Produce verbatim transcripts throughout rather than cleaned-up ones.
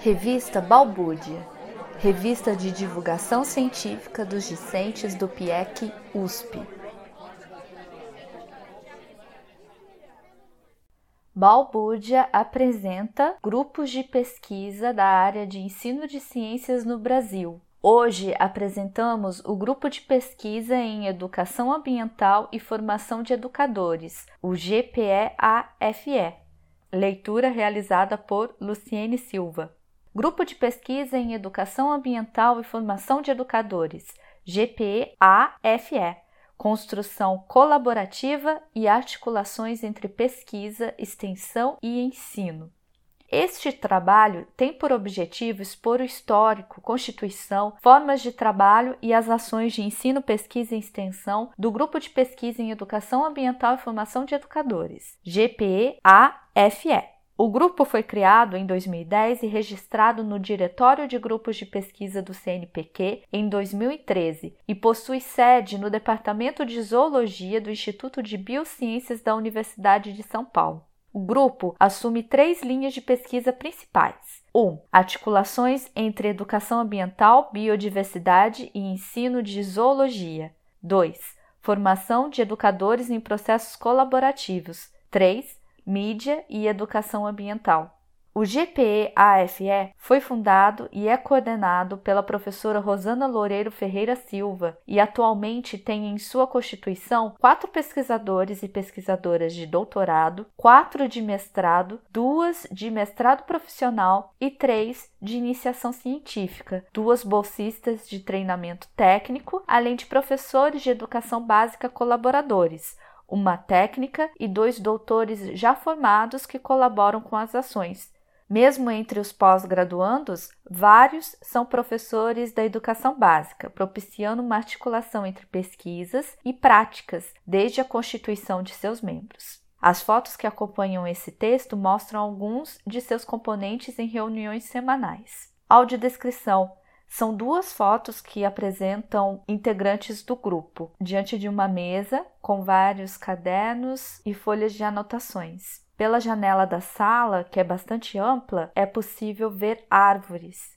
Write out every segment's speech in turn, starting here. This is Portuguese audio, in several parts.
Revista Balbúrdia, revista de divulgação científica dos discentes do P I E C U S P. Balbúrdia apresenta grupos de pesquisa da área de ensino de ciências no Brasil. Hoje apresentamos o grupo de pesquisa em educação ambiental e formação de educadores, o G P E A F E. Leitura realizada por Luciene Silva. Grupo de pesquisa em educação ambiental e formação de educadores, G P E A F E. Construção colaborativa e articulações entre pesquisa, extensão e ensino. Este trabalho tem por objetivo expor o histórico, constituição, formas de trabalho e as ações de ensino, pesquisa e extensão do Grupo de Pesquisa em Educação Ambiental e Formação de Educadores, G P E A F E. O grupo foi criado em dois mil e dez e registrado no Diretório de Grupos de Pesquisa do C N P Q em dois mil e treze e possui sede no Departamento de Zoologia do Instituto de Biociências da Universidade de São Paulo. O grupo assume três linhas de pesquisa principais. um. Articulações entre educação ambiental, biodiversidade e ensino de zoologia. dois. Formação de educadores em processos colaborativos. três. Mídia e educação ambiental. O G P E A F E foi fundado e é coordenado pela professora Rosana Loureiro Ferreira Silva e atualmente tem em sua constituição quatro pesquisadores e pesquisadoras de doutorado, quatro de mestrado, duas de mestrado profissional e três de iniciação científica, duas bolsistas de treinamento técnico, além de professores de educação básica colaboradores, uma técnica e dois doutores já formados que colaboram com as ações. Mesmo entre os pós-graduandos, vários são professores da educação básica, propiciando uma articulação entre pesquisas e práticas desde a constituição de seus membros. As fotos que acompanham esse texto mostram alguns de seus componentes em reuniões semanais. Audiodescrição. São duas fotos que apresentam integrantes do grupo, diante de uma mesa com vários cadernos e folhas de anotações. Pela janela da sala, que é bastante ampla, é possível ver árvores.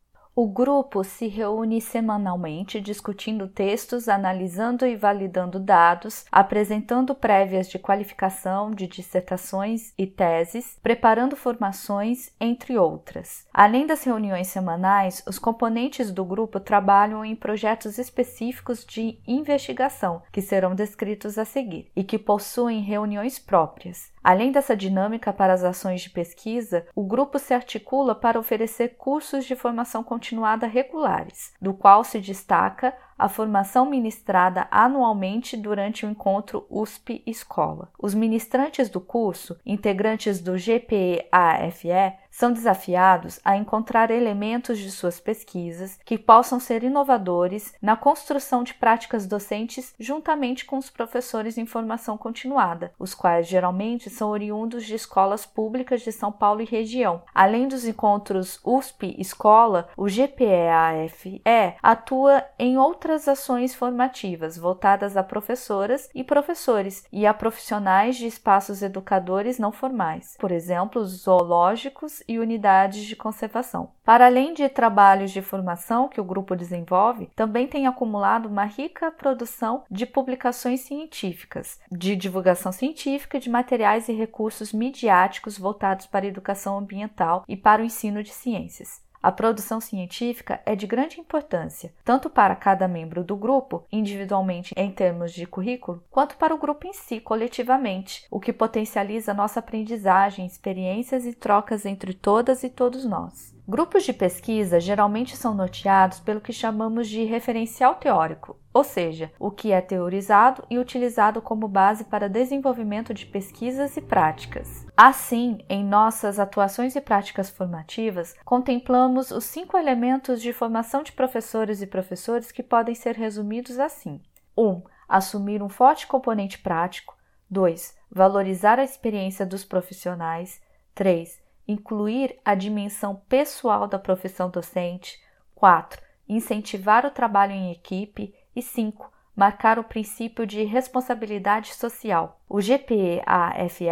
O grupo se reúne semanalmente discutindo textos, analisando e validando dados, apresentando prévias de qualificação de dissertações e teses, preparando formações, entre outras. Além das reuniões semanais, os componentes do grupo trabalham em projetos específicos de investigação, que serão descritos a seguir, e que possuem reuniões próprias. Além dessa dinâmica para as ações de pesquisa, o grupo se articula para oferecer cursos de formação continuada regulares, do qual se destaca a formação ministrada anualmente durante o encontro U S P Escola. Os ministrantes do curso, integrantes do G P E A F E, são desafiados a encontrar elementos de suas pesquisas que possam ser inovadores na construção de práticas docentes juntamente com os professores em formação continuada, os quais geralmente são oriundos de escolas públicas de São Paulo e região. Além dos encontros U S P Escola, o G P E A F E atua em outras outras ações formativas voltadas a professoras e professores e a profissionais de espaços educadores não formais, por exemplo, zoológicos e unidades de conservação. Para além de trabalhos de formação que o grupo desenvolve, também tem acumulado uma rica produção de publicações científicas, de divulgação científica, de materiais e recursos midiáticos voltados para a educação ambiental e para o ensino de ciências. A produção científica é de grande importância, tanto para cada membro do grupo, individualmente em termos de currículo, quanto para o grupo em si, coletivamente, o que potencializa nossa aprendizagem, experiências e trocas entre todas e todos nós. Grupos de pesquisa geralmente são norteados pelo que chamamos de referencial teórico, ou seja, o que é teorizado e utilizado como base para desenvolvimento de pesquisas e práticas. Assim, em nossas atuações e práticas formativas, contemplamos os cinco elementos de formação de professores e professores que podem ser resumidos assim. um. Assumir um forte componente prático. dois. Valorizar a experiência dos profissionais. três. Incluir a dimensão pessoal da profissão docente. quatro. Incentivar o trabalho em equipe. E cinco. Marcar o princípio de responsabilidade social. O G P E A F E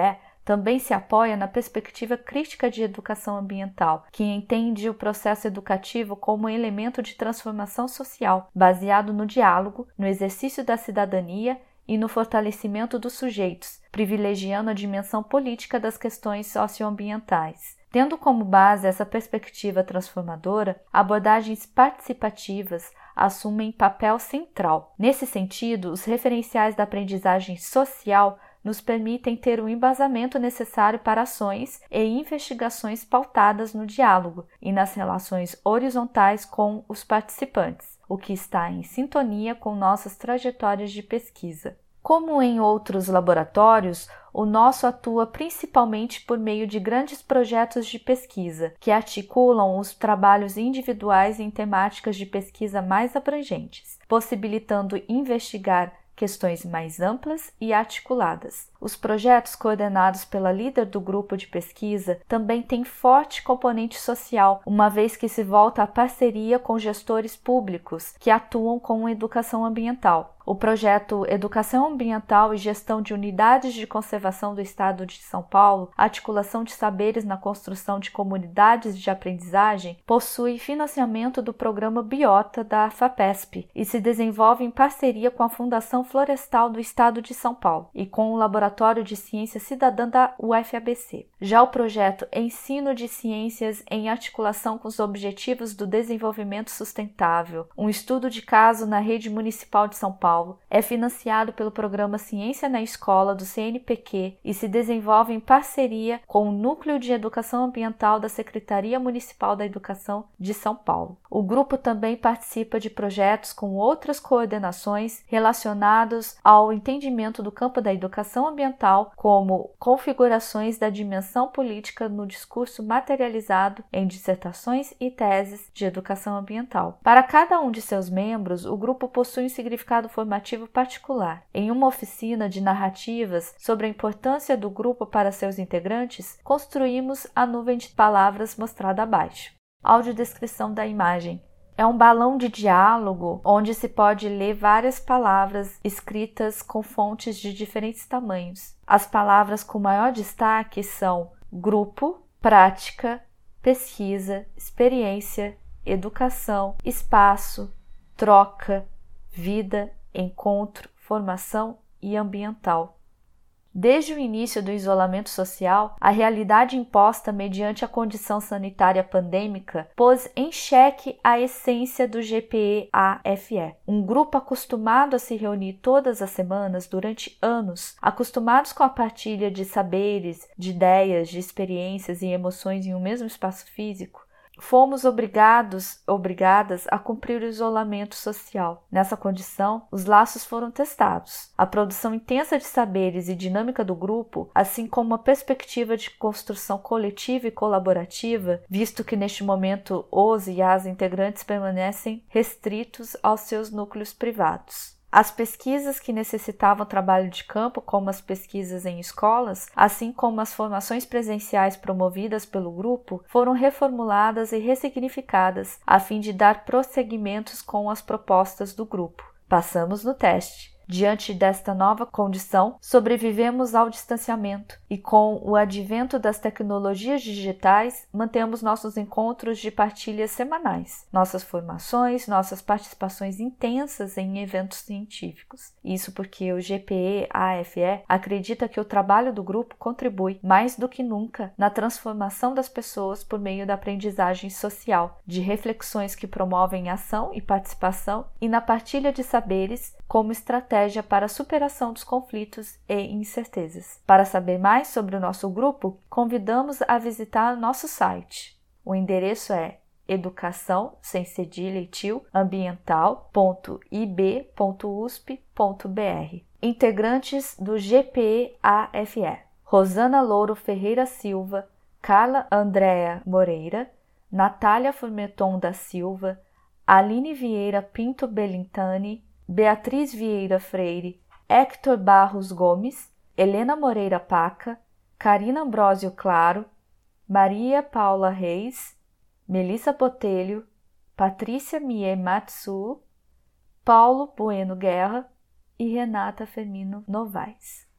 também se apoia na perspectiva crítica de educação ambiental, que entende o processo educativo como um elemento de transformação social, baseado no diálogo, no exercício da cidadania e no fortalecimento dos sujeitos, privilegiando a dimensão política das questões socioambientais. Tendo como base essa perspectiva transformadora, abordagens participativas assumem papel central. Nesse sentido, os referenciais da aprendizagem social nos permitem ter o embasamento necessário para ações e investigações pautadas no diálogo e nas relações horizontais com os participantes, o que está em sintonia com nossas trajetórias de pesquisa. Como em outros laboratórios, o nosso atua principalmente por meio de grandes projetos de pesquisa, que articulam os trabalhos individuais em temáticas de pesquisa mais abrangentes, possibilitando investigar questões mais amplas e articuladas. Os projetos coordenados pela líder do grupo de pesquisa também têm forte componente social, uma vez que se volta à parceria com gestores públicos que atuam com educação ambiental. O projeto Educação Ambiental e Gestão de Unidades de Conservação do Estado de São Paulo, Articulação de Saberes na Construção de Comunidades de Aprendizagem, possui financiamento do programa Biota da FAPESP e se desenvolve em parceria com a Fundação Florestal do Estado de São Paulo e com o Laboratório de Ciência Cidadã da U F A B C. Já o projeto Ensino de Ciências em Articulação com os Objetivos do Desenvolvimento Sustentável, um estudo de caso na Rede Municipal de São Paulo, é financiado pelo programa Ciência na Escola do C N P Q e se desenvolve em parceria com o Núcleo de Educação Ambiental da Secretaria Municipal da Educação de São Paulo. O grupo também participa de projetos com outras coordenações relacionados ao entendimento do campo da educação ambiental, como configurações da dimensão política no discurso materializado em dissertações e teses de educação ambiental. Para cada um de seus membros, o grupo possui um significado formativo particular. Em uma oficina de narrativas sobre a importância do grupo para seus integrantes, construímos a nuvem de palavras mostrada abaixo. Audiodescrição da imagem. É um balão de diálogo onde se pode ler várias palavras escritas com fontes de diferentes tamanhos. As palavras com maior destaque são grupo, prática, pesquisa, experiência, educação, espaço, troca, vida, encontro, formação e ambiental. Desde o início do isolamento social, a realidade imposta mediante a condição sanitária pandêmica pôs em xeque a essência do G P E A F E, um grupo acostumado a se reunir todas as semanas durante anos, acostumados com a partilha de saberes, de ideias, de experiências e emoções em um mesmo espaço físico. Fomos obrigados, obrigadas a cumprir o isolamento social. Nessa condição, os laços foram testados. A produção intensa de saberes e dinâmica do grupo, assim como a perspectiva de construção coletiva e colaborativa, visto que neste momento os e as integrantes permanecem restritos aos seus núcleos privados. As pesquisas que necessitavam trabalho de campo, como as pesquisas em escolas, assim como as formações presenciais promovidas pelo grupo, foram reformuladas e ressignificadas a fim de dar prosseguimentos com as propostas do grupo. Passamos no teste. Diante desta nova condição, sobrevivemos ao distanciamento e, com o advento das tecnologias digitais, mantemos nossos encontros de partilhas semanais, nossas formações, nossas participações intensas em eventos científicos. Isso porque o G P E A F E acredita que o trabalho do grupo contribui, mais do que nunca, na transformação das pessoas por meio da aprendizagem social, de reflexões que promovem ação e participação e na partilha de saberes como estratégia para a superação dos conflitos e incertezas. Para saber mais sobre o nosso grupo, convidamos a visitar nosso site. O endereço é educação, sem cedilha e tio, ambiental ponto i b ponto u s p ponto b r. Integrantes do G P E A F E: Rosana Louro Ferreira Silva, Carla Andréa Moreira, Natália Formeton da Silva, Aline Vieira Pinto Belintani, Beatriz Vieira Freire, Héctor Barros Gomes, Helena Moreira Paca, Karina Ambrosio Claro, Maria Paula Reis, Melissa Botelho, Patrícia Mie Matsu, Paulo Bueno Guerra e Renata Firmino Novaes.